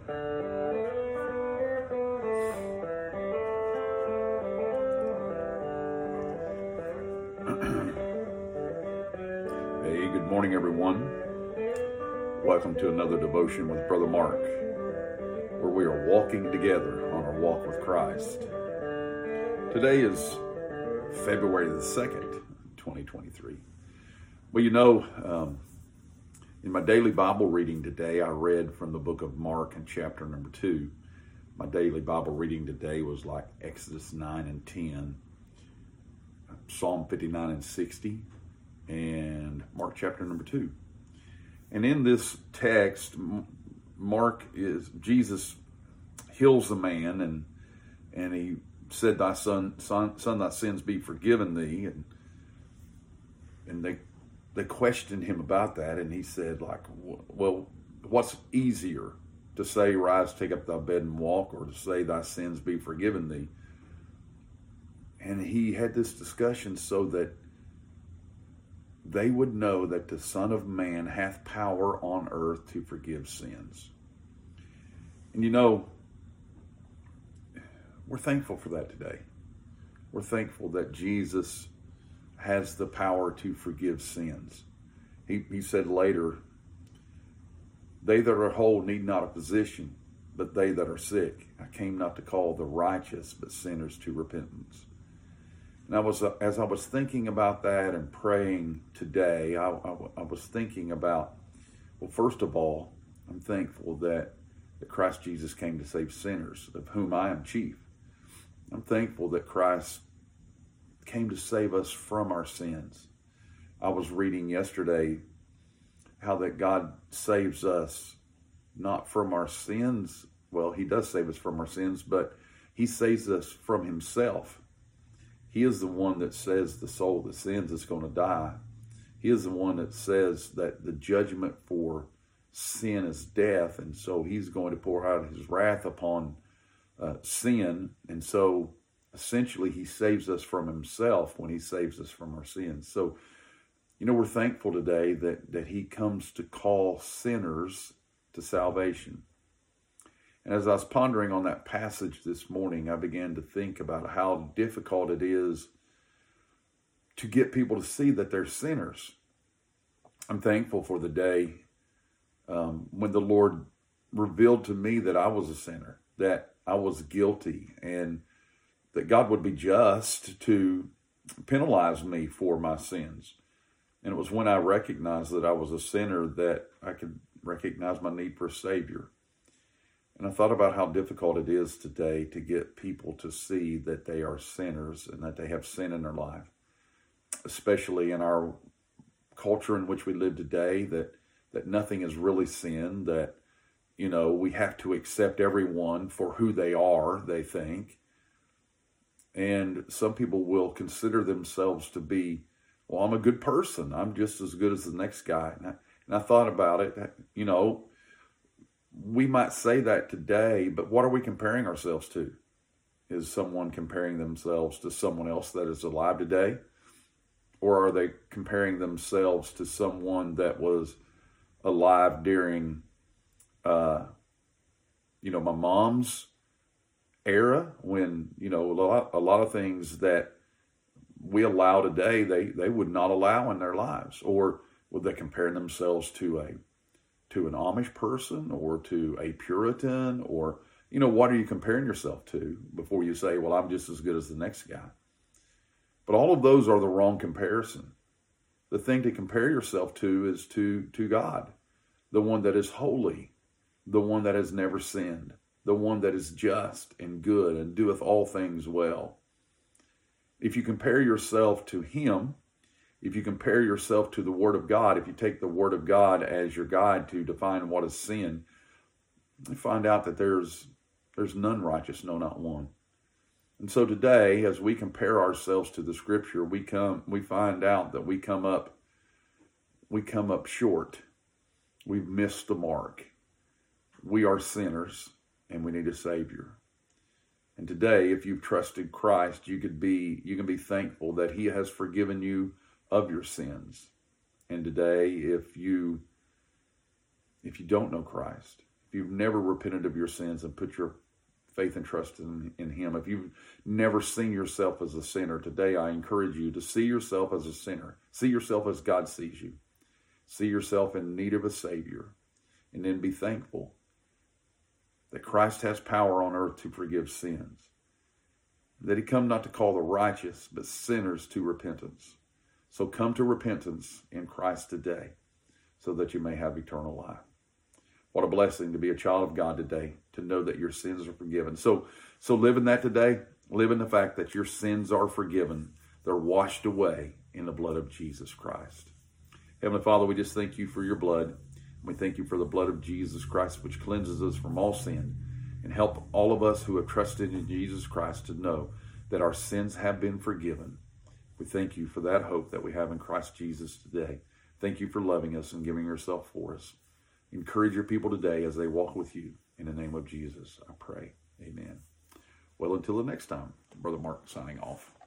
Hey, good morning, everyone. Welcome to another devotion with Brother Mark, where we are walking together on our walk with Christ. Today is February the 2nd, 2023. Well, in my daily Bible reading today, I read from the book of Mark in chapter number 2. My daily Bible reading today was like Exodus 9 and 10, Psalm 59 and 60, and Mark chapter number 2. And in this text, Jesus heals the man, and he said, "Thy son, thy sins be forgiven thee." And they questioned him about that, and he said, well, what's easier, to say, "Rise, take up thy bed and walk," or to say, "Thy sins be forgiven thee"? And he had this discussion so that they would know that the Son of Man hath power on earth to forgive sins. And we're thankful for that today. We're thankful that Jesus has the power to forgive sins. He said later, "They that are whole need not a physician, but they that are sick. I came not to call the righteous, but sinners to repentance." And as I was thinking about that and praying today, I was thinking about, well, first of all, I'm thankful that Christ Jesus came to save sinners, of whom I am chief. I'm thankful that Christ came to save us from our sins. I was reading yesterday how that God saves us not from our sins. Well, he does save us from our sins, but he saves us from himself. He is the one that says the soul that sins is going to die. He is the one that says that the judgment for sin is death, and so he's going to pour out his wrath upon sin. And so essentially he saves us from himself when he saves us from our sins. So, we're thankful today that he comes to call sinners to salvation. And as I was pondering on that passage this morning, I began to think about how difficult it is to get people to see that they're sinners. I'm thankful for the day when the Lord revealed to me that I was a sinner, that I was guilty, and that God would be just to penalize me for my sins. And it was when I recognized that I was a sinner that I could recognize my need for a Savior. And I thought about how difficult it is today to get people to see that they are sinners and that they have sin in their life, especially in our culture in which we live today, that nothing is really sin, that, we have to accept everyone for who they are, they think. And some people will consider themselves to be, well, I'm a good person. I'm just as good as the next guy. And I thought about it, we might say that today, but what are we comparing ourselves to? Is someone comparing themselves to someone else that is alive today? Or are they comparing themselves to someone that was alive during, my mom's era, when, a lot of things that we allow today, they would not allow in their lives? Or would they compare themselves to an Amish person, or to a Puritan, or, what are you comparing yourself to before you say, well, I'm just as good as the next guy? But all of those are the wrong comparison. The thing to compare yourself to is to God, the one that is holy, the one that has never sinned, the one that is just and good and doeth all things well. If you compare yourself to him, if you compare yourself to the Word of God, if you take the Word of God as your guide to define what is sin, you find out that there's none righteous, no, not one. And so today, as we compare ourselves to the Scripture, we find out that we come up short. We've missed the mark. We are sinners, and we need a Savior. And today, if you've trusted Christ, you can be thankful that He has forgiven you of your sins. And today, if you don't know Christ, if you've never repented of your sins and put your faith and trust in him, if you've never seen yourself as a sinner, today I encourage you to see yourself as a sinner. See yourself as God sees you. See yourself in need of a Savior. And then be thankful that Christ has power on earth to forgive sins. That he come not to call the righteous, but sinners to repentance. So come to repentance in Christ today, so that you may have eternal life. What a blessing to be a child of God today, to know that your sins are forgiven. So live in that today. Live in the fact that your sins are forgiven. They're washed away in the blood of Jesus Christ. Heavenly Father, we just thank you for your blood. We thank you for the blood of Jesus Christ, which cleanses us from all sin. And help all of us who have trusted in Jesus Christ to know that our sins have been forgiven. We thank you for that hope that we have in Christ Jesus today. Thank you for loving us and giving yourself for us. Encourage your people today as they walk with you. In the name of Jesus, I pray. Amen. Well, until the next time, Brother Mark signing off.